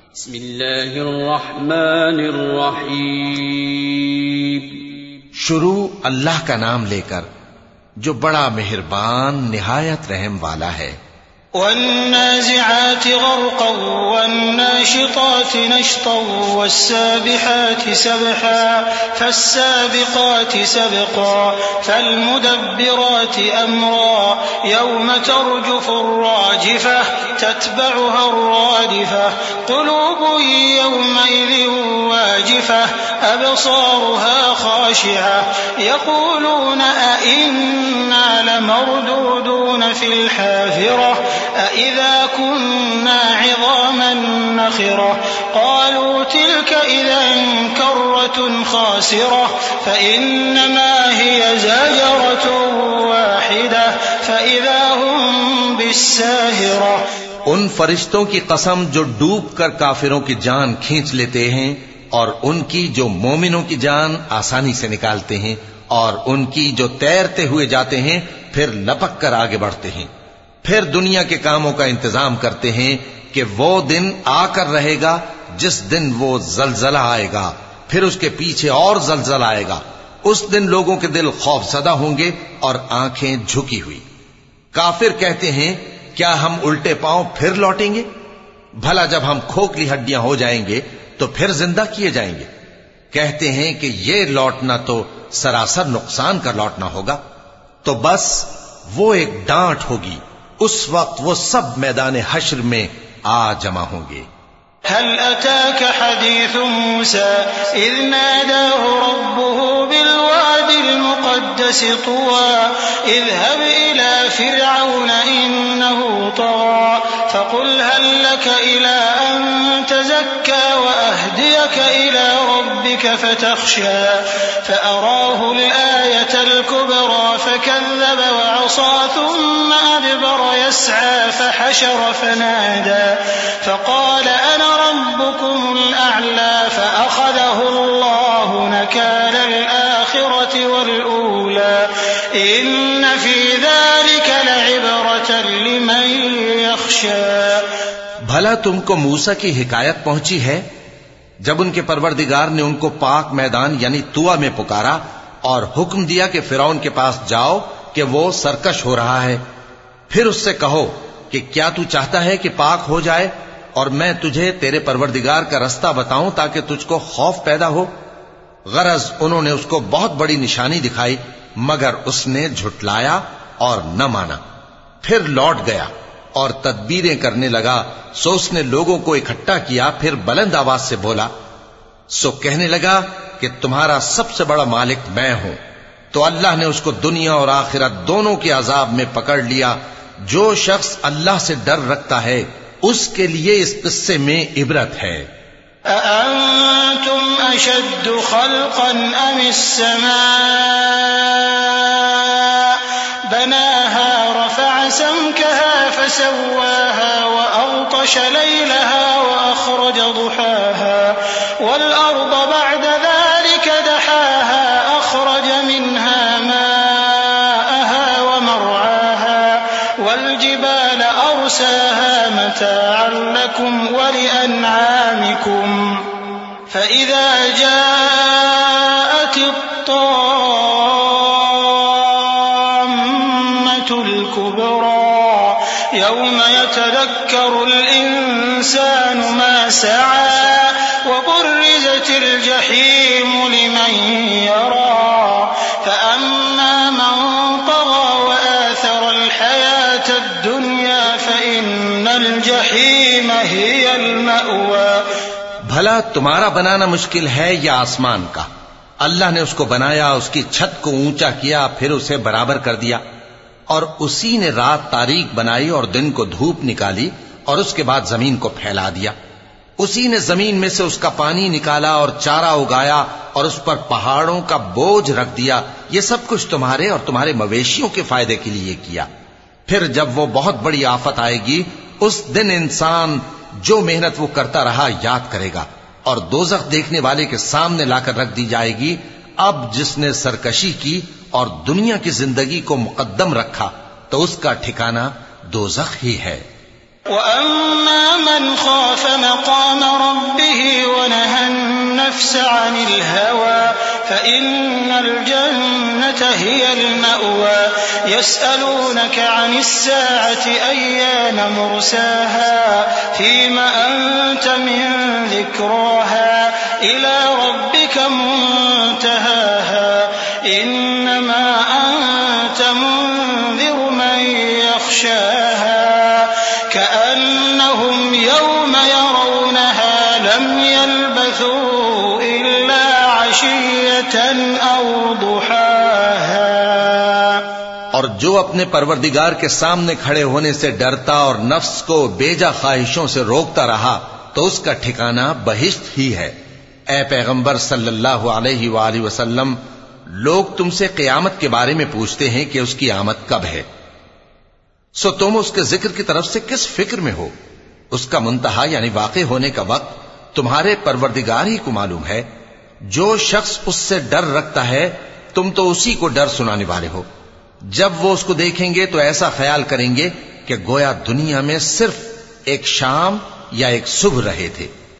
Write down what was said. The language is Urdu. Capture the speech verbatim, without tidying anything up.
بسم اللہ الرحمن الرحیم. شروع اللہ کا نام لے کر جو بڑا مہربان نہایت رحم والا ہے. والنازعات غرقا والناشطات نشطا والسابحات سبحا فالسابقات سبقا فالمدبرات أمرا يوم ترجف الراجفة تتبعها الرادفة قلوب يومئذ واجفة أبصارها خاشعة يقولون أئنا لمردودون في الحافرة أإذا كنا عظاما نخرة قالوا تلك إذا كرة خاسرة فإنما هي زجرة واحدة فإذا هم بالساهرة. ان فرشتوں کی قسم جو ڈوب کر کافروں کی جان کھینچ لیتے ہیں اور ان کی جو مومنوں کی جان آسانی سے نکالتے ہیں اور ان کی جو تیرتے ہوئے جاتے ہیں پھر لپک کر آگے بڑھتے ہیں. پھر دنیا کے کاموں کا انتظام کرتے ہیں کہ وہ دن آ کر رہے گا جس دن وہ زلزلہ آئے گا، پھر اس کے پیچھے اور زلزلہ آئے گا. اس دن لوگوں کے دل خوف زدہ ہوں گے اور آنکھیں جھکی ہوئی. کافر کہتے ہیں کیا ہم الٹے پاؤں پھر لوٹیں گے؟ بھلا جب ہم کھوکھلی ہڈیاں ہو جائیں گے تو پھر زندہ کیے جائیں گے؟ کہتے ہیں کہ یہ لوٹنا تو سراسر نقصان کا لوٹنا ہوگا. تو بس وہ ایک ڈانٹ ہوگی، اس وقت وہ سب میدان حشر میں آ جمع ہوں گے. هل أتاك حديث موسى إذ ناداه ربه بالواد المقدس طوى اذهب إلى فرعون إنه طغى فقل هل لك إلى أن تزكى وأهديك إلى ربك فتخشى فأراه الآية الكبرى فكذب وعصى ثم أدبر يسعى فحشر فنادى فقال أنا ربكم الأعلى فأخذه الله نكال الآخرة والأولى إن في ذلك لعبرة لمن يخشى. بھلا تم کو موسیٰ کی حکایت پہنچی ہے جب ان کے پروردگار نے ان کو پاک میدان یعنی طویٰ میں پکارا اور حکم دیا کہ فرعون کے پاس جاؤ کہ وہ سرکش ہو رہا ہے. پھر اس سے کہو کہ کیا تو چاہتا ہے کہ پاک ہو جائے اور میں تجھے تیرے پروردگار کا رستہ بتاؤں تاکہ تجھ کو خوف پیدا ہو. غرض انہوں نے اس کو بہت بڑی نشانی دکھائی مگر اس نے جھٹلایا اور نہ مانا. پھر لوٹ گیا اور تدبیریں کرنے لگا. سو اس نے لوگوں کو اکٹھا کیا، پھر بلند آواز سے بولا سو کہنے لگا کہ تمہارا سب سے بڑا مالک میں ہوں. تو اللہ نے اس کو دنیا اور آخرت دونوں کے عذاب میں پکڑ لیا. جو شخص اللہ سے ڈر رکھتا ہے اس کے لیے اس قصے میں عبرت ہے. أأنتم أشد خلقا أم السماء بناها رفع سمكها فسواها وأغطش ليلها وأخرج ضحاها والأرض بعد ذلك دحاها أخرج منها ماءها ومرعاها والجبال أرساها متاعا لكم ولأنعامكم فإذا جاءت الطامة الكبرى يوم يتذكر الإنسان ما سعى وبرزت الجحيم لمن يرى فأما من طغى وآثر الحياة الدنيا فإن الجحيم هي المأوى. بھلا تمہارا بنانا مشکل ہے یا آسمان کا؟ اللہ نے اس کو بنایا، اس کی چھت کو اونچا کیا، پھر اسے برابر کر دیا، اور اسی نے رات تاریک بنائی اور دن کو دھوپ نکالی اور اس کے بعد زمین کو پھیلا دیا. اسی نے زمین میں سے اس کا پانی نکالا اور چارہ اگایا اور اس پر پہاڑوں کا بوجھ رکھ دیا. یہ سب کچھ تمہارے اور تمہارے مویشیوں کے فائدے کے لیے کیا. پھر جب وہ بہت بڑی آفت آئے گی اس دن انسان جو محنت وہ کرتا رہا یاد کرے گا اور دوزخ دیکھنے والے کے سامنے لا کر رکھ دی جائے گی. اب جس نے سرکشی کی اور دنیا کی زندگی کو مقدم رکھا تو اس کا ٹھکانہ دوزخ ہی ہے. وَأَمَّا مَنْ خَافَ مَقَامَ النفس عن الهوى فإن الجنة هي المأوى يسألونك عن الساعة أيان مرساها فيم أنت من ذكراها إلى ربك منتهاها إنما أنت منذر من يخشاها كأنهم يوم يرونها لم يلبثوا إلا عشية أو ضحاها. اور جو اپنے پروردگار کے سامنے کھڑے ہونے سے ڈرتا اور نفس کو بیجا خواہشوں سے روکتا رہا تو اس کا ٹھکانہ بہشت ہی ہے. اے پیغمبر صلی اللہ علیہ وآلہ وسلم، لوگ تم سے قیامت کے بارے میں پوچھتے ہیں کہ اس کی آمد کب ہے، سو تم اس کے ذکر کی طرف سے کس فکر میں ہو؟ اس کا منتہا یعنی واقع ہونے کا وقت تمہارے پروردگار ہی کو معلوم ہے. جو شخص اس سے ڈر رکھتا ہے تم تو اسی کو ڈر سنانے والے ہو. جب وہ اس کو دیکھیں گے تو ایسا خیال کریں گے کہ گویا دنیا میں صرف ایک شام یا ایک صبح رہے تھے.